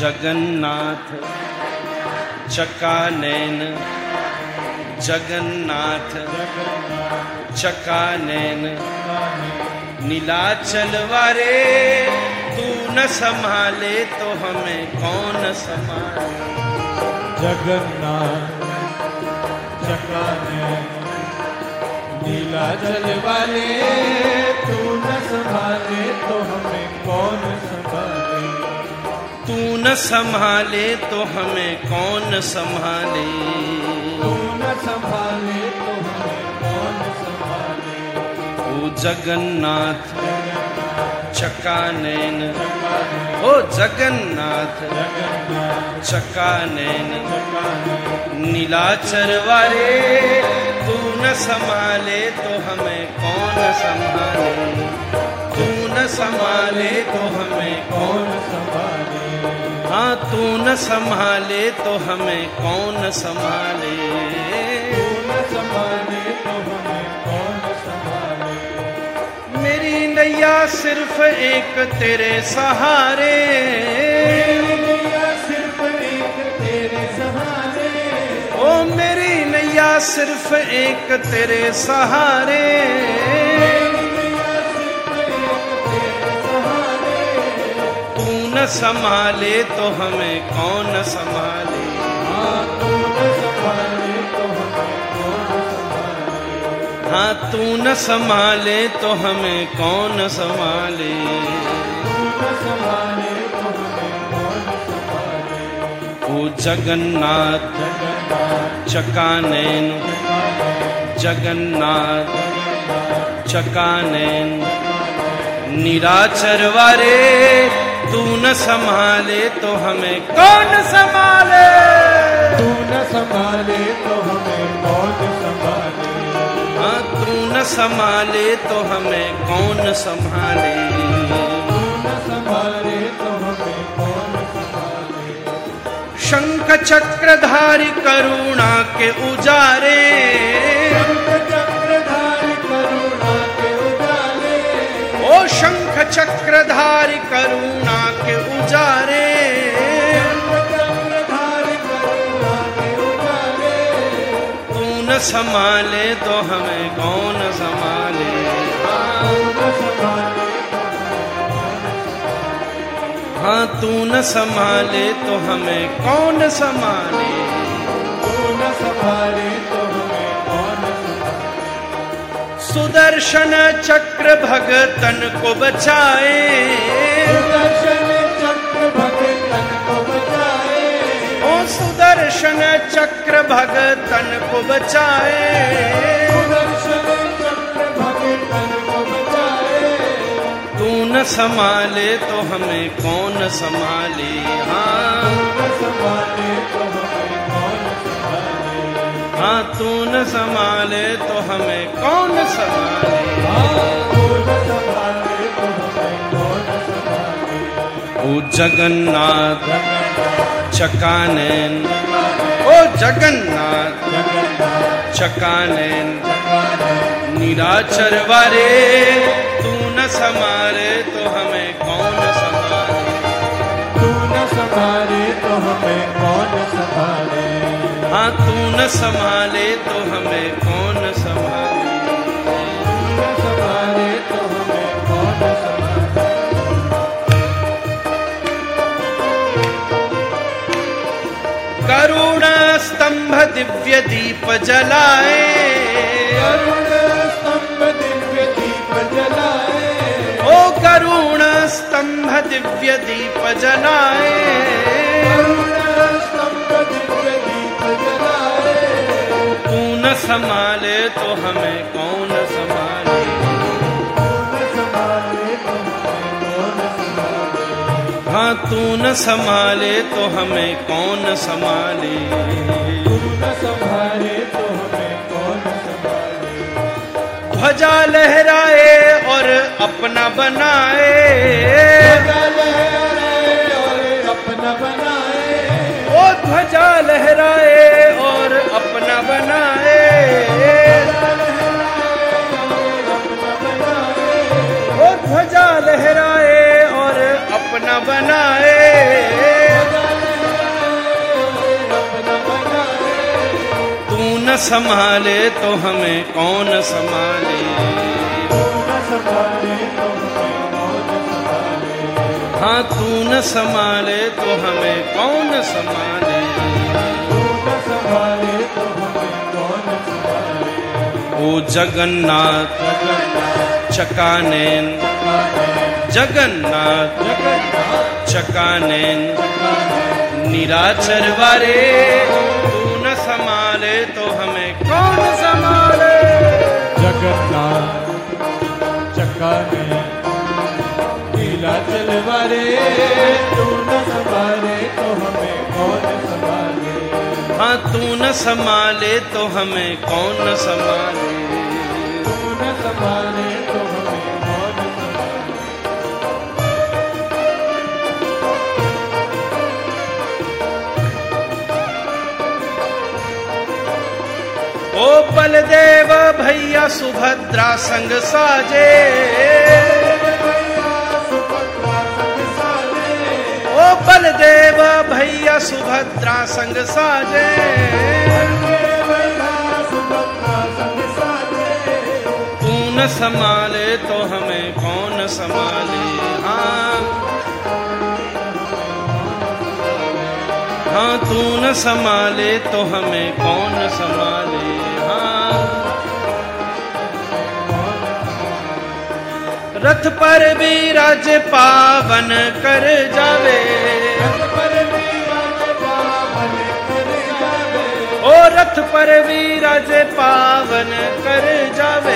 जगन्नाथ चकानैन, जगन्नाथ चकानैन, नीलाचल वारे तू न संभाले तो हमें कौन संभाले। जगन्नाथ चकानैन, नीलाचल वाले तू न संभाले तो हमें कौन संभाले। तू न संभाले तो हमें कौन संभाले। तू न संभाले तो हमें कौन संभाले। ओ जगन्नाथ चकानैन, ओ जगन्नाथ चकानैन, नीलाचल वाले तू न संभाले तो हमें कौन संभाले। तू न संभाले तो हमें कौन संभाले। हाँ तू न संभाले तो हमें कौन संभाले। तू न संभाले तो हमें कौन संभाले। मेरी नैया सिर्फ एक तेरे सहारे, मेरी नैया सिर्फ एक तेरे सहारे। ओ मेरी नैया सिर्फ एक तेरे सहारे। न संभाले तो हमें कौन संभाले। तू न संभाले तो हमें कौन संभाले। हाँ तू न संभाले तो हमें कौन संभाले। तू न संभाले तो हमें कौन संभाले। ओ जगन्नाथ चकानैन, जगन्नाथ चकानैन, नीलाचल वारे तू न संभाले तो हमें कौन संभाले। तू न संभाले तो हमें कौन संभाले। हाँ तू न संभाले तो हमें कौन संभाले। तू न संभाले तो हमें कौन संभाले। शंख चक्रधारी करुणा के उजारे, शंख चक्रधारी करुणा के उजाले। ओ शंख चक्रधारी करुणा के उजारे, तू न संभाले तो हमें कौन संभाले। हाँ तू न संभाले तो हमें कौन संभाले। तू न संभाले तो हमें कौन संभाले। सुदर्शन चक्र भगतन को बचाए, सुदर्शन चक्र भगतन को बचाए। ओ सुदर्शन चक्र भगतन को बचाए। सुदर्शन चक्र भगतन को बचाए। तू न संभाले तो हमें कौन संभाले। हाँ संभाले तो हमें कौन संभाले। हाँ तू न संभाले तो हमें कौन संभाले। तू न संभाले तो हमें कौन संभाले। ओ जगन्नाथ चकानैन, ओ जगन्नाथ चकानैन, नीलाचल वारे तू न संभाले तो हमें कौन संभाले। तू न संभाले तो हमें कौन संभाले। हाँ तू न संभाले तो हमें कौन संभाले। तू न संभाले तो हमें कौन संभाले। करुण स्तंभ दिव्य दीप जलाए, करुण स्तंभ दिव्य दीप जलाए। ओ करुण स्तंभ दिव्य दीप जलाए। करुण स्तंभ दिव्य दीप जलाए। तू न संभाले तो हमें कौन संभाले। हाँ तू न संभाले तो हमें कौन संभाले। तू न संभाले तो हमें कौन संभाले। ध्वजा लहराए और अपना बनाए, ध्वजा लहराए और अपना बनाए। ओ ध्वजा लहराए और अपना बनाए। ओ ध्वजा लहराए और अपना बनाए। संभाले तो हमें कौन संभाले, हाँ तू न संभाले तो हमें कौन संभाले, ओ जगन्नाथ चकानैन, जगन्नाथ चकानैन निराचर वारे, तू न संभाले तो हमें कौन संभाले। जगन्नाथ चकानैन नीलाचल वारे, तू न संभाले तो हमें कौन संभाले, हाँ तू न संभाले तो हमें कौन संभाले, तू न संभाले तो हमें कौन संभाले। ओ बलदेव भैया सुभद्रा संग साजे, ओ बलदेव भैया सुभद्रा संग साजे, तू न संभाले तो हमें कौन संभाले, हाँ तू न संभाले तो हमें कौन संभाले, हाँ रथ पर विराज पावन कर जावे, ओ रथ पर विराज पावन कर जावे,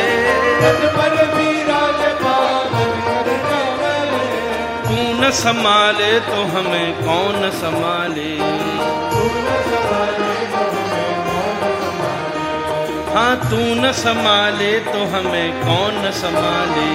तू न संभाले तो हमें कौन संभाले, हाँ तू न संभाले तो हमें कौन संभाले,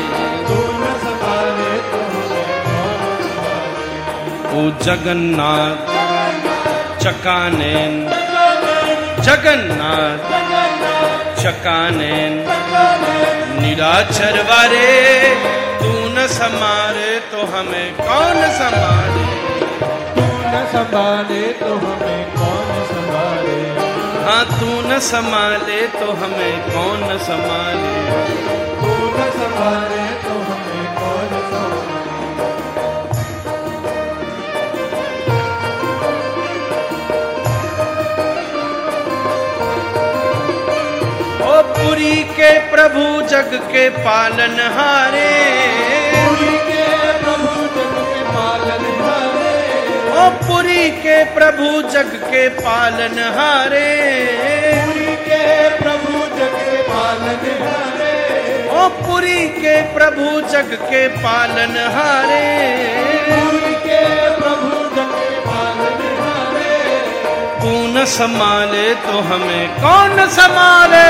ओ जगन्नाथ चकानैन, जगन्नाथ चकानैन निराचर वारे, तू न संभाले तो हमें कौन संभाले, तू न संभाले तो हमें कौन संभाले, हाँ तू न संभाले तो हमें कौन संभाले, तू न संभाले तो हमें कौन संभाले। ओ पुरी के प्रभु जग के पालनहारे, पुरी के प्रभु जग के पालनहारे, ओ पुरी के प्रभु जग के पालनहारे, पुरी के प्रभु जग के पालनहारे, ओ पुरी के प्रभु जग के पालनहारे, पुरी के प्रभु जग के पालनहारे, तू न संभाले तो हमें कौन संभाले,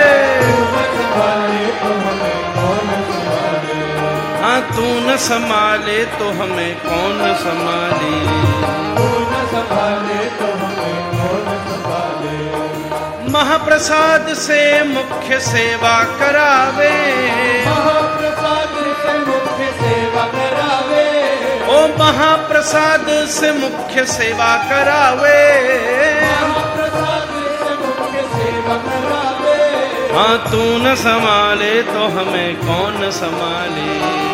हाँ तू न संभाले तो हमें कौन संभाले, महाप्रसाद से मुख्य सेवा करावे, महाप्रसाद से मुख्य सेवा करावे, ओ महाप्रसाद से मुख्य सेवा करावे, महाप्रसाद से मुख्य सेवा करावे, हाँ तू न संभाले तो हमें कौन संभाले,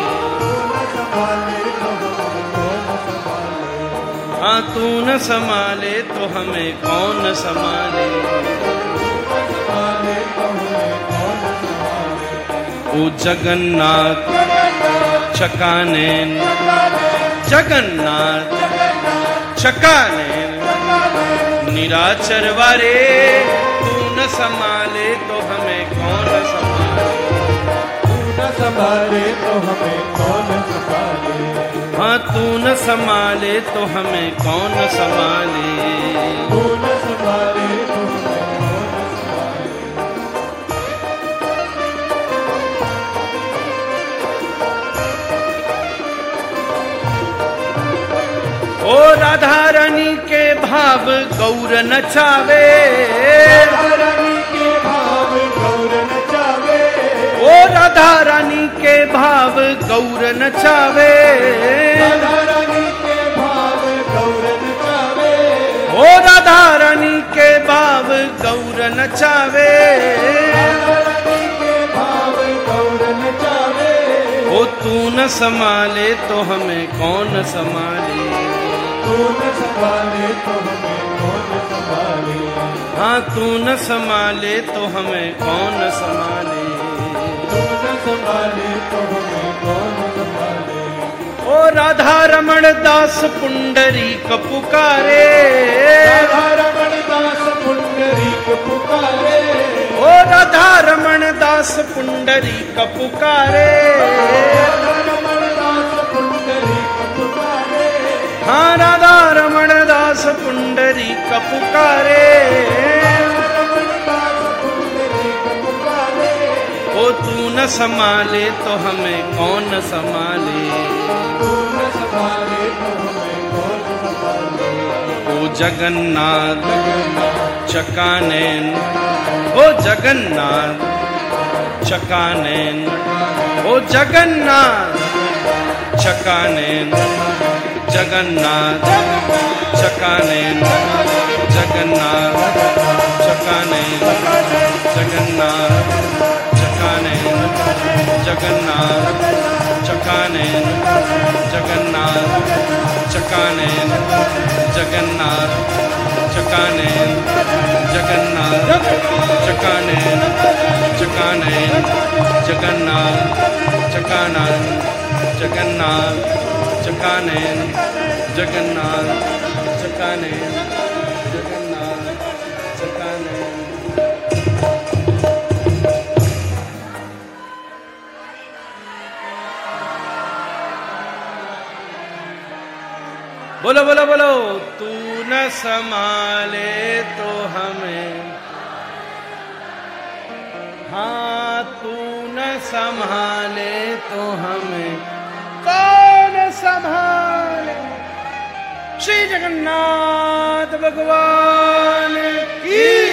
हाँ तू न संभाले तो हमें कौन संभाले, ओ जगन्नाथ चकानैन, जगन्नाथ चकानैन निराचर वारे, तू न संभाले तो हमें कौन संभाले, तू न संभाले तो हमें कौन संभाले, हाँ तू न संभाले तो हमें कौन संभाले, तू न संभाले तो हमें कौन संभाले। ओ राधा रानी के भाव गौर नचावे, राधा रानी के भाव गौर नचावे, ओ राधा रानी के भाव गौर नचावे, राधा रानी के भाव गौर नचावे, ओ राधा रानी के भाव गौर नचावे, ओ तू न संभाले तो हमें कौन संभाले, तू न संभाले तो हमें कौन संभाले, हाँ तू न संभाले तो हमें कौन संभाले, तू न संभाले तो हमें कौन संभाले। ओ राधा रमण दास पुंडरीक पुकारे, राधा रमण दास पुंडरीक पुकारे, ओ राधा रमण दास पुंडरीक पुकारे, राधा रमण दास पुंडरीक पुकारे, हाँ राधा रमण दास पुंडरीक पुकारे, ओ तू न संभाले तो हमें कौन संभाले, तू न संभाले तो हमें कौन संभाले। ओ जगन्नाथ चकानैन, ओ जगन्नाथ चकानैन, ओ जगन्नाथ चकानैन, जगन्नाथ चकानैन, जगन्नाथ चकानैन, जगन्नाथ चकानैन, जगन्नाथ चकानैन, जगन्नाथ चकानैन, जगन्नाथ चकानैन, जगन्नाथ चकानैन, चकानैन, जगन्नाथ चकानैन, जगन्नाथ चकानैन, जगन्नाथ चकानैन, जगन्नाथ चकानैन। बोलो बोलो बोलो, तू न संभाले तो हमें, हाँ तू न संभाले तो हमें कौन संभाले। श्री जगन्नाथ भगवान की